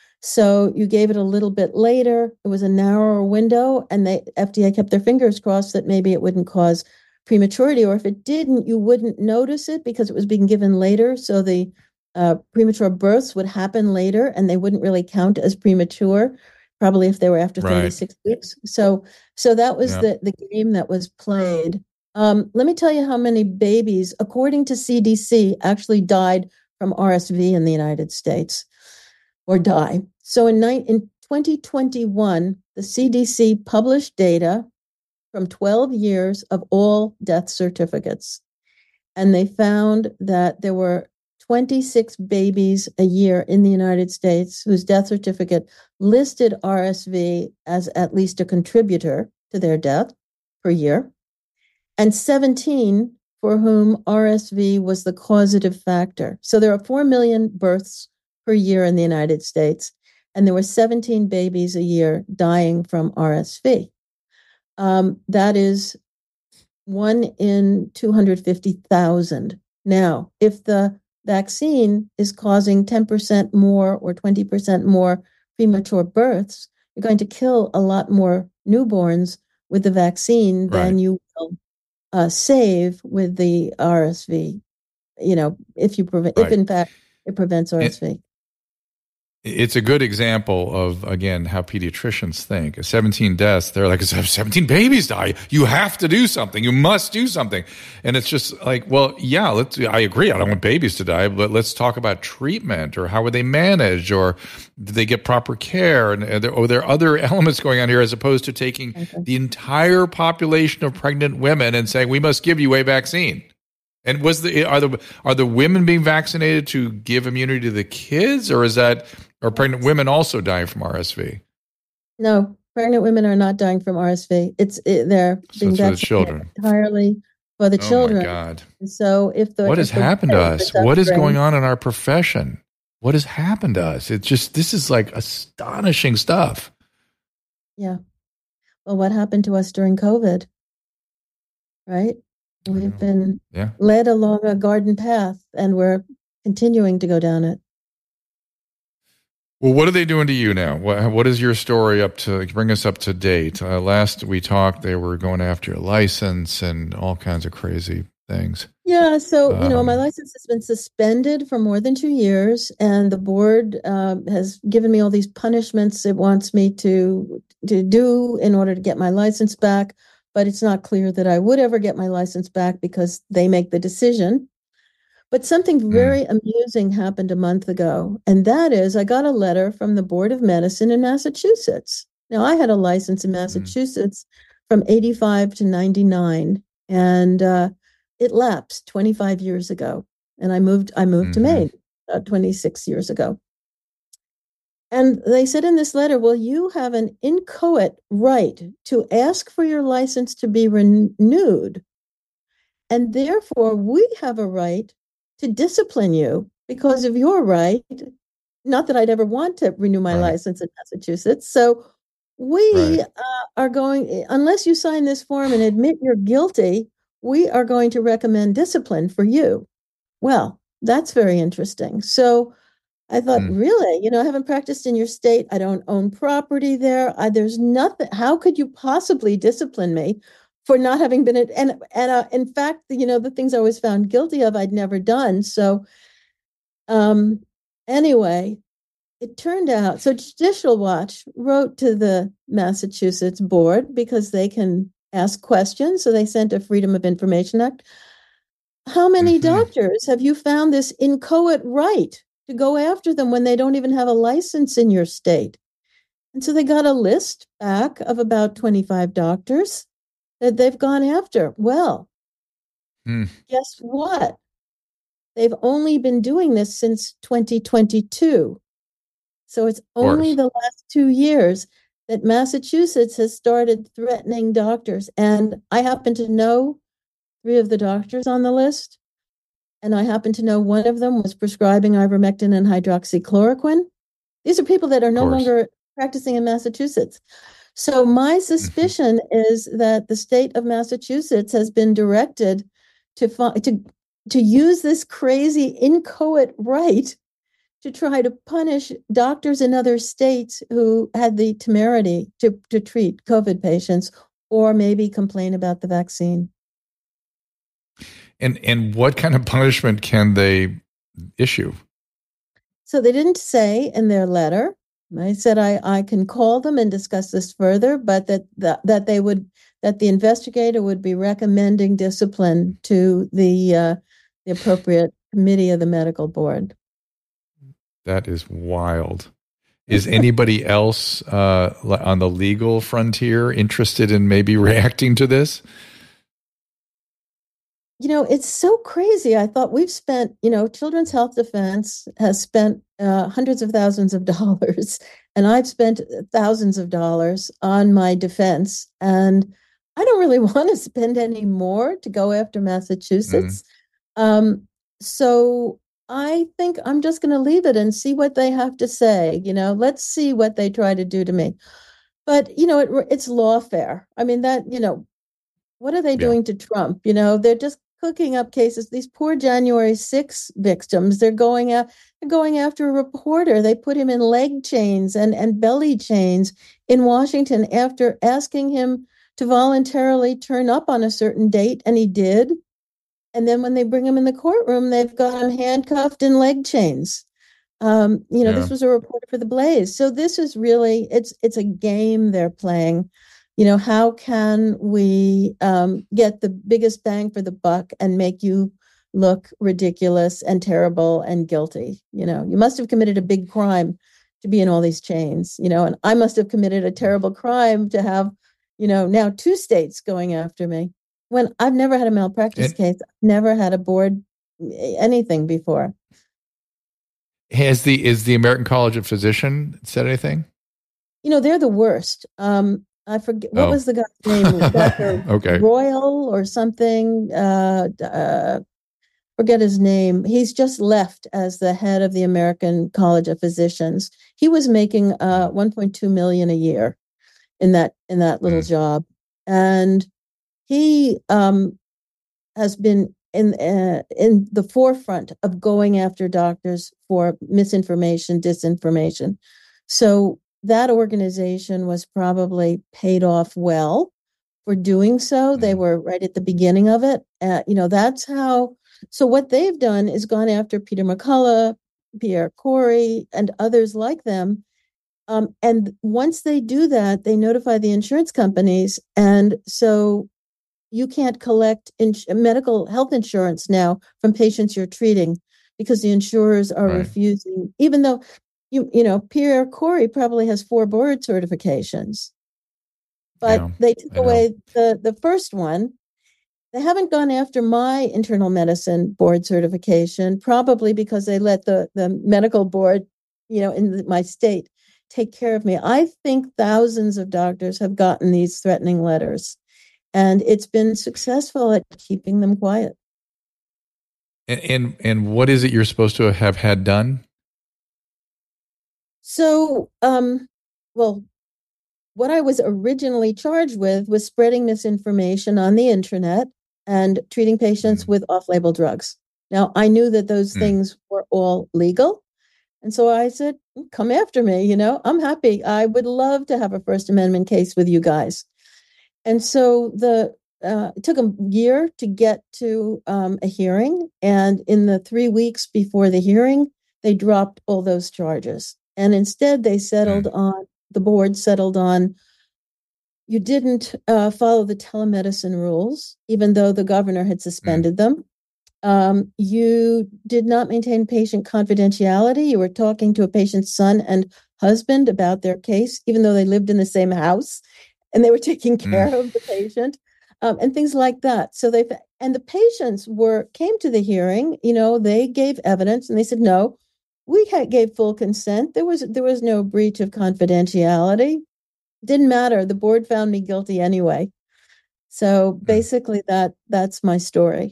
So you gave it a little bit later. It was a narrower window, and the F D A kept their fingers crossed that maybe it wouldn't cause prematurity, or if it didn't, you wouldn't notice it because it was being given later. So the uh, premature births would happen later, and they wouldn't really count as premature, probably if they were after right. thirty-six weeks. So, so that was yeah. the, the game that was played. Um, let me tell you how many babies, according to C D C, actually died from R S V in the United States, or die. So in, ni- in twenty twenty-one, the C D C published data from twelve years of all death certificates. And they found that there were twenty-six babies a year in the United States whose death certificate listed R S V as at least a contributor to their death per year, and seventeen for whom R S V was the causative factor. So there are four million births per year in the United States, and there were seventeen babies a year dying from R S V. Um, that is one in two hundred fifty thousand. Now, if the vaccine is causing ten percent more or twenty percent more premature births, you're going to kill a lot more newborns with the vaccine than right. you will uh, save with the R S V. You know, if you prevent, right. if in fact it prevents R S V. It- It's a good example of, again, how pediatricians think. seventeen deaths, they're like, seventeen babies die. You have to do something. You must do something. And it's just like, well, yeah, let's, I agree. I don't want babies to die, but let's talk about treatment, or how would they manage, or do they get proper care? And are there, or are there other elements going on here, as opposed to taking okay. the entire population of pregnant women and saying, we must give you a vaccine? And was the are the are the women being vaccinated to give immunity to the kids, or is that are pregnant women also dying from R S V? No, pregnant women are not dying from R S V. It's it, they're so being it's vaccinated for the children. entirely for the oh children. Oh my God! And so if the what has the happened to us? What is going on in our profession? What has happened to us? It's just this is like astonishing stuff. Yeah. Well, what happened to us during COVID? Right. We've been yeah. led along a garden path, and we're continuing to go down it. Well, what are they doing to you now? What, what is your story up to? Bring us up to date. Uh, last we talked, they were going after your license and all kinds of crazy things. Yeah, so, you know, Um, my license has been suspended for more than two years, and the board um, has given me all these punishments it wants me to to do in order to get my license back. But it's not clear that I would ever get my license back because they make the decision. But something very mm. amusing happened a month ago, and that is I got a letter from the Board of Medicine in Massachusetts. Now, I had a license in Massachusetts mm. from eighty-five to ninety-nine, and uh, it lapsed twenty-five years ago, and I moved I moved mm-hmm. to Maine uh, twenty-six years ago. And they said in this letter, well, you have an inchoate right to ask for your license to be renewed. And therefore, we have a right to discipline you because of your right. Not that I'd ever want to renew my right. license in Massachusetts. So we right. uh, are going, unless you sign this form and admit you're guilty, we are going to recommend discipline for you. Well, that's very interesting. So I thought, mm. really, you know, I haven't practiced in your state. I don't own property there. I, there's nothing. How could you possibly discipline me for not having been at, and, and uh, in fact, you know, the things I was found guilty of, I'd never done. So um, anyway, it turned out, so Judicial Watch wrote to the Massachusetts board because they can ask questions. So they sent a Freedom of Information Act. How many mm-hmm. doctors have you found this inchoate right to go after them when they don't even have a license in your state? And so they got a list back of about twenty-five doctors that they've gone after. Well, mm. guess what? They've only been doing this since twenty twenty-two. So it's only the last two years that Massachusetts has started threatening doctors. And I happen to know three of the doctors on the list. And I happen to know one of them was prescribing ivermectin and hydroxychloroquine. These are people that are no longer practicing in Massachusetts. So my suspicion is that the state of Massachusetts has been directed to to to use this crazy inchoate right to try to punish doctors in other states who had the temerity to, to treat COVID patients or maybe complain about the vaccine. And and what kind of punishment can they issue? So they didn't say in their letter. I said I, I can call them and discuss this further, but that, that that they would that the investigator would be recommending discipline to the uh, the appropriate committee of the medical board. That is wild. Is anybody else uh, on the legal frontier interested in maybe reacting to this? You know, it's so crazy. I thought we've spent, you know, Children's Health Defense has spent uh, hundreds of thousands of dollars, and I've spent thousands of dollars on my defense. And I don't really want to spend any more to go after Massachusetts. Mm. Um, so I think I'm just going to leave it and see what they have to say. You know, let's see what they try to do to me. But, you know, it, it's lawfare. I mean, that, you know, what are they doing yeah. to Trump? You know, they're just cooking up cases. These poor January sixth victims, they're going out, they're going after a reporter. They put him in leg chains and, and belly chains in Washington after asking him to voluntarily turn up on a certain date, and he did. And then when they bring him in the courtroom, they've got him handcuffed in leg chains. Um, you know, yeah. This was a reporter for The Blaze. So this is really, it's it's a game they're playing. You know, how can we um, get the biggest bang for the buck and make you look ridiculous and terrible and guilty? You know, you must have committed a big crime to be in all these chains, you know, and I must have committed a terrible crime to have, you know, now two states going after me. When I've never had a malpractice it, case, never had a board anything before. Has the is the American College of Physicians said anything? You know, they're the worst. Um, I forget what oh. was the guy's name, Doctor okay. Royal or something. Uh, uh, forget his name. He's just left as the head of the American College of Physicians. He was making uh, one point two million dollars a year in that in that little mm. job, and he um, has been in uh, in the forefront of going after doctors for misinformation, disinformation. So that organization was probably paid off well for doing so. They were right at the beginning of it. Uh, you know, that's how. So what they've done is gone after Peter McCullough, Pierre Corey, and others like them. Um, and once they do that, they notify the insurance companies. And so you can't collect in- medical health insurance now from patients you're treating because the insurers are right. refusing, even though, you you know, Pierre Corey probably has four board certifications. But yeah, they took away the, the first one. They haven't gone after my internal medicine board certification, probably because they let the, the medical board, you know, in the, my state, take care of me. I think thousands of doctors have gotten these threatening letters, and it's been successful at keeping them quiet. And, and and what is it you're supposed to have had done? So, um, well, what I was originally charged with was spreading misinformation on the internet and treating patients mm. with off-label drugs. Now, I knew that those mm. things were all legal. And so I said, come after me, you know, I'm happy. I would love to have a First Amendment case with you guys. And so the uh, it took a year to get to um, a hearing. And in the three weeks before the hearing, they dropped all those charges. And instead, they settled mm. on, the board settled on, you didn't uh, follow the telemedicine rules, even though the governor had suspended mm. them. Um, you did not maintain patient confidentiality. You were talking to a patient's son and husband about their case, even though they lived in the same house and they were taking care mm. of the patient, um, and things like that. So they, and the patients were, came to the hearing, you know, they gave evidence and they said, no, we gave full consent. There was, there was no breach of confidentiality. Didn't matter. The board found me guilty anyway. So basically that, that's my story.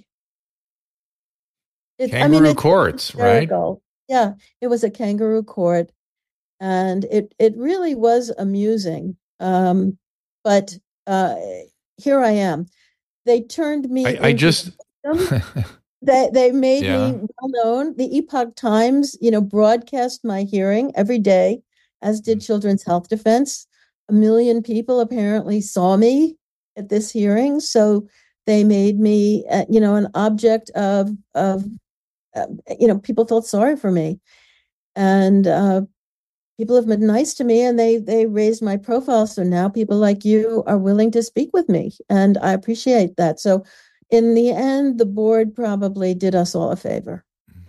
It, kangaroo I mean, courts, right? Yeah, it was a kangaroo court, and it it really was amusing. Um, but uh, here I am. They turned me. I, I just they they made yeah. me well known. The Epoch Times, you know, broadcast my hearing every day, as did Children's Health Defense. A million people apparently saw me at this hearing, so they made me, uh, you know, an object of of. Uh, you know, people felt sorry for me, and uh, people have been nice to me, and they they raised my profile. So now people like you are willing to speak with me, and I appreciate that. So in the end, the board probably did us all a favor.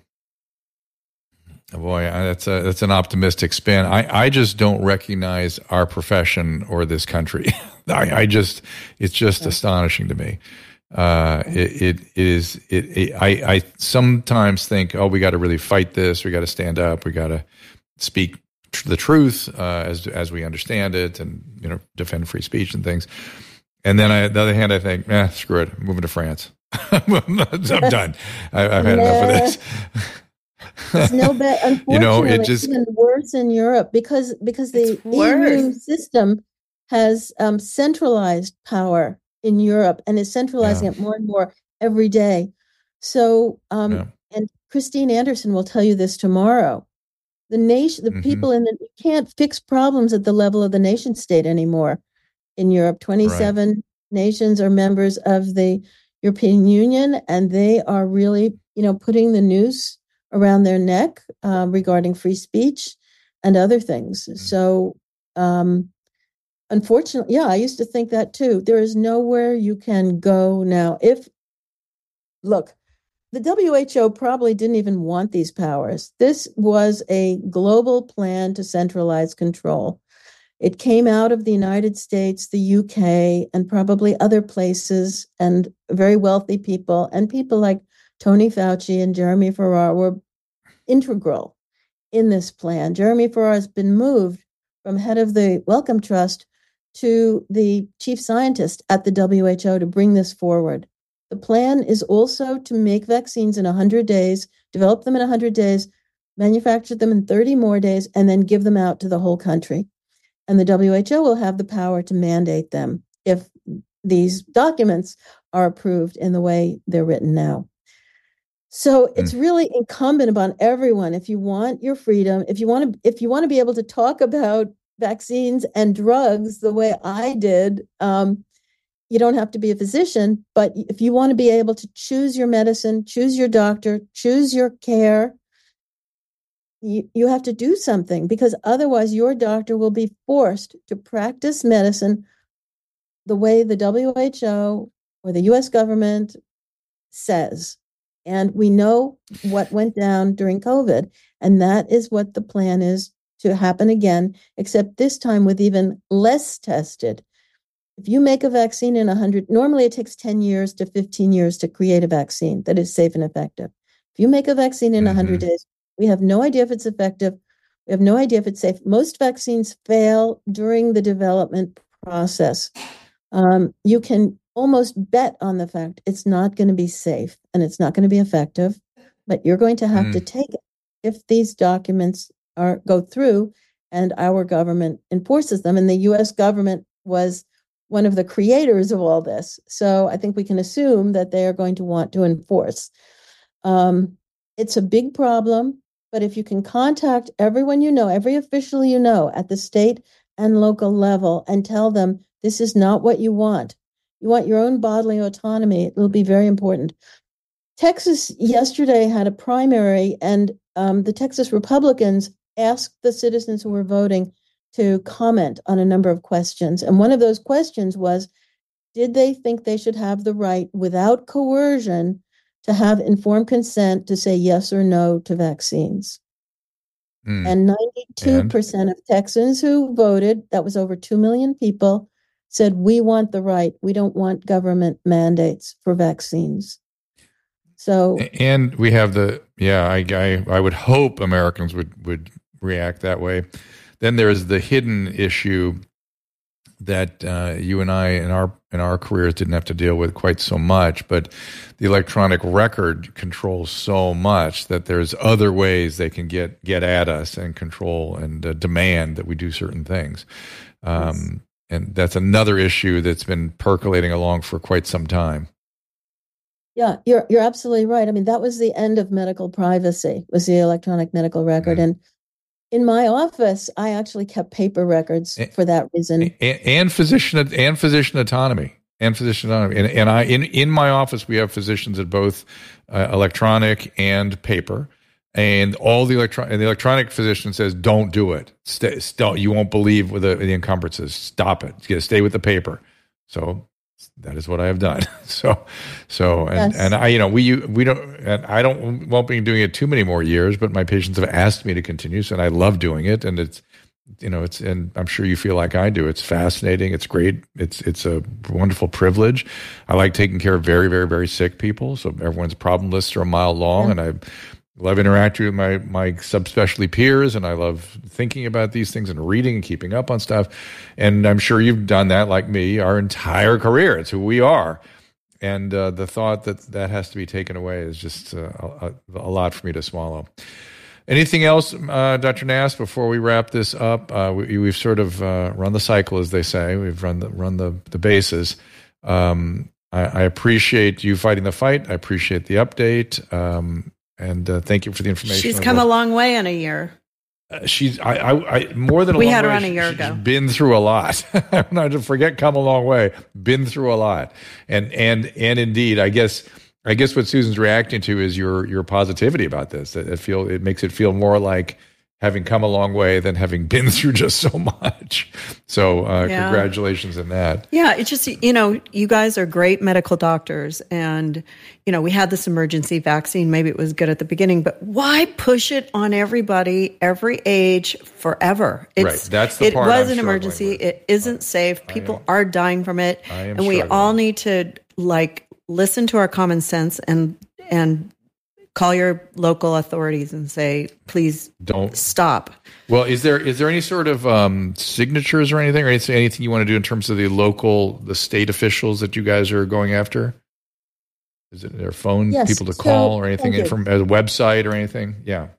Boy, that's a that's an optimistic spin. I, I just don't recognize our profession or this country. I, I just it's just yeah. astonishing to me. Uh, it, it is, it, it, I, I sometimes think, oh, we got to really fight this. We got to stand up. We got to speak tr- the truth, uh, as, as we understand it, and, you know, defend free speech and things. And then I, on the other hand, I think, eh, screw it. I'm moving to France. I'm done. I, I've had enough of this. It's no bad. Unfortunately, you know, it just, it's even worse in Europe because, because the E U system has um, centralized power in Europe and is centralizing yeah. it more and more every day. So, um, yeah. and Christine Anderson will tell you this tomorrow. The nation, the mm-hmm. people in the, you can't fix problems at the level of the nation state anymore in Europe. twenty-seven right. nations are members of the European Union, and they are really, you know, putting the noose around their neck uh, regarding free speech and other things. Mm-hmm. So, um, unfortunately, yeah, I used to think that too. There is nowhere you can go now. If, look, the W H O probably didn't even want these powers. This was a global plan to centralize control. It came out of the United States, the U K, and probably other places, and very wealthy people, and people like Tony Fauci and Jeremy Farrar were integral in this plan. Jeremy Farrar has been moved from head of the Wellcome Trust to the chief scientist at the W H O to bring this forward. The plan is also to make vaccines in one hundred days, develop them in one hundred days, manufacture them in thirty more days, and then give them out to the whole country. And the W H O will have the power to mandate them if these documents are approved in the way they're written now. So it's really incumbent upon everyone, if you want your freedom, if you want to, if you want to be able to talk about vaccines and drugs the way I did, um, you don't have to be a physician, but if you want to be able to choose your medicine, choose your doctor, choose your care, you, you have to do something, because otherwise your doctor will be forced to practice medicine the way the W H O or the U S government says. And we know what went down during COVID, and that is what the plan is to happen again, except this time with even less tested. If you make a vaccine in one hundred, normally it takes ten years to fifteen years to create a vaccine that is safe and effective. If you make a vaccine in mm-hmm. one hundred days, we have no idea if it's effective. We have no idea if it's safe. Most vaccines fail during the development process. Um, you can almost bet on the fact it's not going to be safe and it's not going to be effective, but you're going to have mm. to take it if these documents are go through and our government enforces them. And the U S government was one of the creators of all this. So I think we can assume that they are going to want to enforce. Um, it's a big problem, but if you can contact everyone you know, every official you know at the state and local level and tell them this is not what you want. You want your own bodily autonomy. It will be very important. Texas yesterday had a primary, and um, the Texas Republicans asked the citizens who were voting to comment on a number of questions. And one of those questions was, did they think they should have the right without coercion to have informed consent to say yes or no to vaccines? Mm. And ninety-two percent and? of Texans who voted, that was over two million people, said we want the right. We don't want government mandates for vaccines. So, and we have the, yeah, I, I, I would hope Americans would, would react that way. Then there's the hidden issue that uh, you and I in our in our careers didn't have to deal with quite so much, but the electronic record controls so much that there's other ways they can get get at us and control and uh, demand that we do certain things. Um, yes. And that's another issue that's been percolating along for quite some time. Yeah, you're you're absolutely right. I mean, that was the end of medical privacy, was the electronic medical record. Mm. And in my office, I actually kept paper records and, for that reason. And, and physician and physician autonomy. And physician autonomy. And, and I in, in my office, we have physicians at both uh, electronic and paper. And all the electron and the electronic physician says, "Don't do it. Stay, don't. You won't believe with the, the encumbrances. Stop it. You stay with the paper." So that is what I have done. So, so and, yes. and I, you know, we we don't. And I don't won't be doing it too many more years. But my patients have asked me to continue, so and I love doing it. And it's, you know, it's and I'm sure you feel like I do. It's fascinating. It's great. It's it's a wonderful privilege. I like taking care of very very very sick people. So everyone's problem lists are a mile long, yeah. and I love interacting with my, my subspecialty peers, and I love thinking about these things and reading and keeping up on stuff. And I'm sure you've done that like me our entire career. It's who we are. And uh, the thought that that has to be taken away is just uh, a, a lot for me to swallow. Anything else, uh, Doctor Nass, before we wrap this up? Uh, we, we've sort of uh, run the cycle, as they say. We've run the, run the, the bases. Um, I, I appreciate you fighting the fight. I appreciate the update. Um, And uh, thank you for the information. She's come a long way in a year. Uh, she's I, I, I more than a we long had her way, on a year she's ago. Been through a lot. Not to forget, come a long way. Been through a lot, and and and indeed, I guess I guess what Susan's reacting to is your your positivity about this. It, it feel it makes it feel more like having come a long way than having been through just so much. So uh, yeah. Congratulations on that. Yeah, it's just, you know, you guys are great medical doctors. And, you know, we had this emergency vaccine. Maybe it was good at the beginning, but why push it on everybody, every age, forever? It's, right. That's the it part was I'm an emergency. With. It isn't safe. People am, are dying from it. I am and we struggling. all need to, like, listen to our common sense and and call your local authorities and say, please don't stop. Well, is there is there any sort of um, signatures or anything, or anything, anything you want to do in terms of the local, the state officials that you guys are going after? Is it their phone yes, people to so, call or anything from a website or anything? Yeah.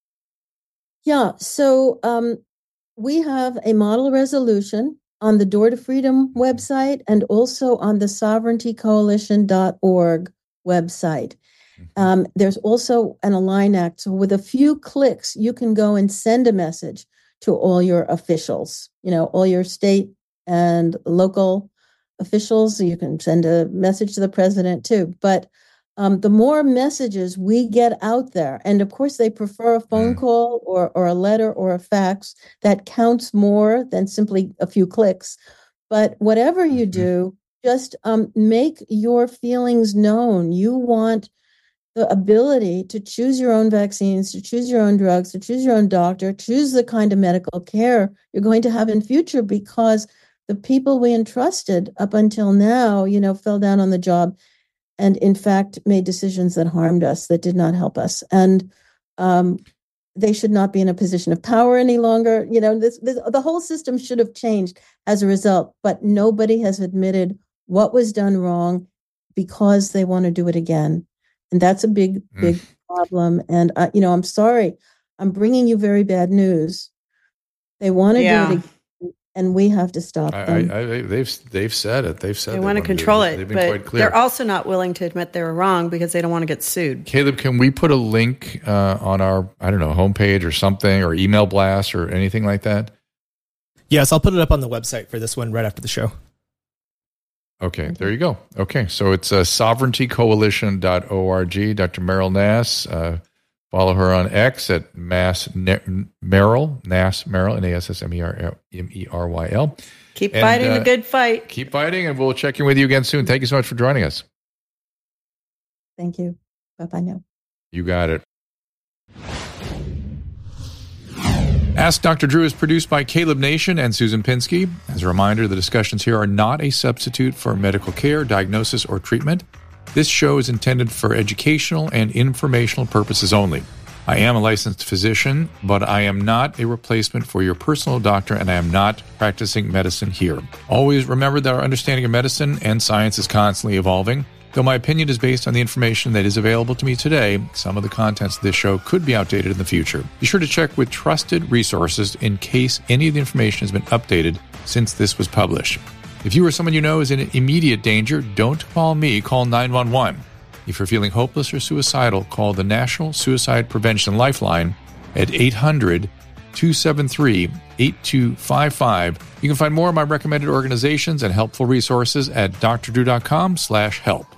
Yeah. So um, we have a model resolution on the Door to Freedom website and also on the sovereignty coalition dot org website. Um, there's also an Align Act. So with a few clicks, you can go and send a message to all your officials, you know, all your state and local officials. You can send a message to the president too. But um, the more messages we get out there, and of course they prefer a phone mm. call or, or a letter or a fax, that counts more than simply a few clicks. But whatever you do, just um, make your feelings known. You want the ability to choose your own vaccines, to choose your own drugs, to choose your own doctor, choose the kind of medical care you're going to have in future, because the people we entrusted up until now, you know, fell down on the job and in fact made decisions that harmed us, that did not help us. And um, they should not be in a position of power any longer. You know, this, this, the whole system should have changed as a result, but nobody has admitted what was done wrong because they want to do it again. And that's a big, mm. big problem. And, uh, you know, I'm sorry, I'm bringing you very bad news. They want to yeah. do it again. And we have to stop them. I, I, they've they've said it. They've said they, they want to control it. They've been but quite clear. They're also not willing to admit they were wrong because they don't want to get sued. Caleb, can we put a link uh, on our I don't know homepage or something, or email blast or anything like that? Yes, I'll put it up on the website for this one right after the show. Okay, there you go. Okay, so it's uh, sovereignty coalition dot org. Doctor Meryl Nass. Uh, Follow her on X at Mass ne- Meryl, Nass Meryl, N A S S M E R M E R Y L. Keep and, fighting uh, the good fight. Keep fighting, and we'll check in with you again soon. Thank you so much for joining us. Thank you. Bye-bye now. You got it. Ask Doctor Drew is produced by Caleb Nation and Susan Pinsky. As a reminder, the discussions here are not a substitute for medical care, diagnosis, or treatment. This show is intended for educational and informational purposes only. I am a licensed physician, but I am not a replacement for your personal doctor, and I am not practicing medicine here. Always remember that our understanding of medicine and science is constantly evolving. Though my opinion is based on the information that is available to me today, some of the contents of this show could be outdated in the future. Be sure to check with trusted resources in case any of the information has been updated since this was published. If you or someone you know is in immediate danger, don't call me, call nine one one. If you're feeling hopeless or suicidal, call the National Suicide Prevention Lifeline at eight hundred, two seven three, eight two five five. You can find more of my recommended organizations and helpful resources at drdrew.com slash help.